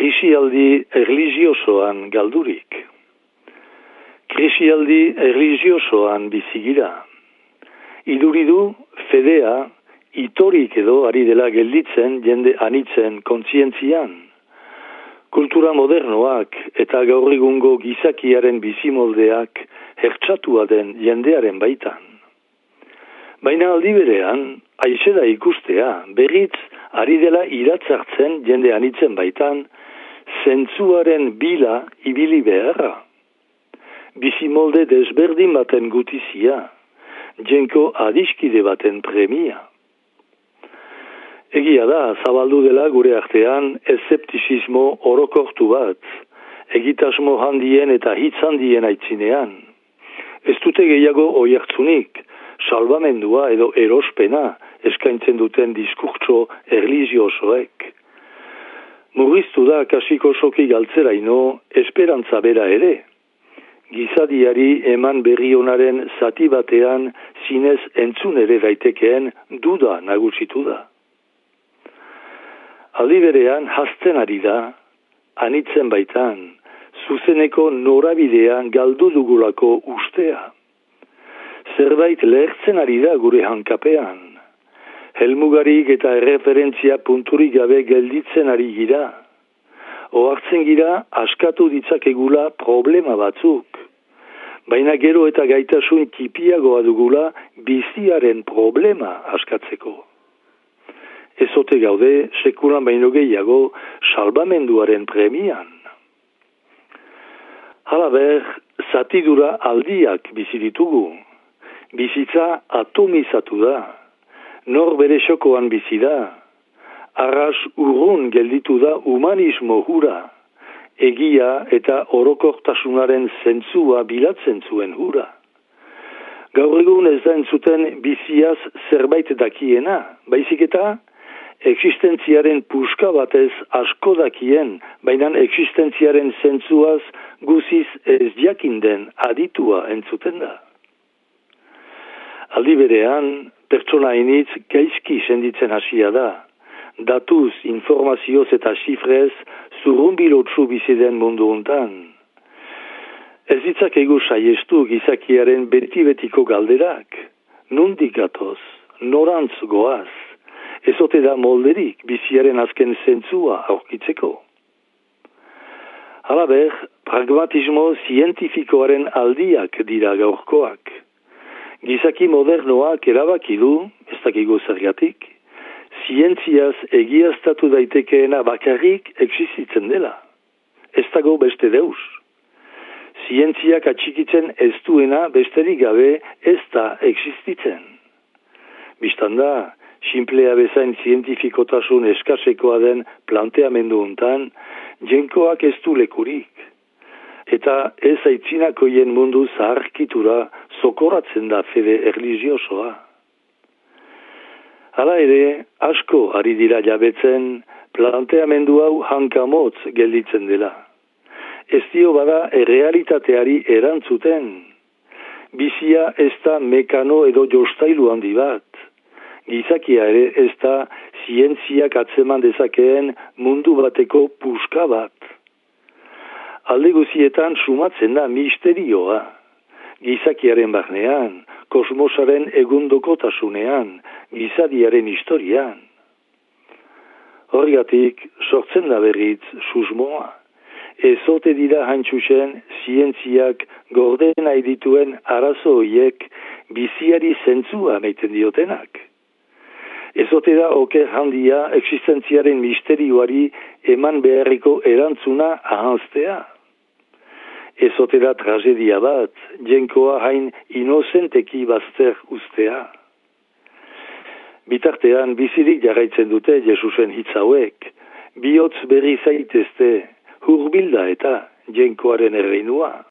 krisialdi erlijiosoan galdurik. Krisialdi erlijiosoan bizigira. Iduridu fedea itorik edo ari dela gelditzen jende anitzen kontzientzian. Kultura modernoak eta gaur egungo gizakiaren bizimoldeak hertsatua den jendearen baitan. Baina aldi berean, aixeda ikustea, berriz ari dela iratzartzen jende anitzen baitan, zentzuaren bila ibili beharra. Bizimolde desberdin baten gutizia, jenko adiskide baten premia. Egia da, zabaldu dela gure artean eszeptizismo orokortu bat, egitasmo handien eta hitz handien aitzinean. Ez dute gehiago oihartzunik, salbamendua edo erospena eskaintzen duten diskurtso erlijiosoek. Murriztu da kasiko soki galtzeraino esperantza bera ere. Gizadiari eman berri onaren zati batean zinez entzun ere daitekeen duda nagusitu da. Aldi berean hazten ari da, anitzen baitan, zuzeneko norabidean galdu dugulako ustea. Zerbait lehertzen ari da gure hankapean. Helmugarik eta erreferentzia punturik gabe gelditzen ari gira. Ohartzen gira askatu ditzakegula problema batzuk. Baina gero eta gaitasun tipiagoa dugula biziaren problema askatzeko. Ezote gaude sekulan baino gehiago salbamenduaren premian. Halaber, zatidura aldiak bizi ditugu. Bizitza atomizatu da. Nor bere xokoan bizi da. Arras urrun gelditu da humanismo hura. Egia eta orokortasunaren zentzua bilatzen zuen hura. Gaur egun ez da entzuten biziaz zerbait dakiena, baizik eta existentziaren puska batez asko dakien, baina existentziaren zentzuaz guziz ez jakinden aditua entzuten da. Aldi berean, pertsona initz gaizki senditzen hasia da. Datuz, informazioz eta xifrez zurrunbilotsu bizi den mundu hontan. Ez ditzakegu saiestu gizakiaren beti-betiko galderak. Nondik gatoz, norantz goaz. Ezote da molderik biziaren azken zentzua aurkitzeko. Halaber, pragmatismo zientifikoaren aldiak dira gaurkoak. Gizaki modernoak erabaki du, ez dakigu zergatik, zientziaz egiaztatu daitekeena bakarrik existitzen dela. Ez dago beste deus. Zientziak atxikitzen ez duena besterik gabe ez da existitzen. Bistanda, simplea bezain zientifikotasun eskasekoa den planteamendu hontan, jenkoak ez du lekurik. Eta ez aitzinakoien mundu zaharkitura zokoratzen da fede erlijiosoa. Hala ere, asko ari dira jabetzen planteamendu hau hankamotz gelditzen dela. Ez dio bada errealitateari erantzuten. Bizia ez da mekano edo jostailu handi bat. Gizakia ere ez da zientziak atzeman dezakeen mundu bateko puska bat. Alde guzietan sumatzen da misterioa. Gizakiaren barnean, kosmosaren egundokotasunean, gizadiaren historian. Horregatik, sortzen da berriz susmoa. Ezote dira haintxusen zientziak gorde nahi dituen arazo horiek biziari zentzua meiten diotenak. Ezote da oker handia existentziaren misterioari eman beharriko erantzuna ahanztea. Ezote da tragedia bat, jenkoa hain inozenteki bazter ustea. Bitartean bizirik jarraitzen dute Jesusen hitz hauek, bihotz berri zaitezte, hurbilda eta jenkoaren erreinua.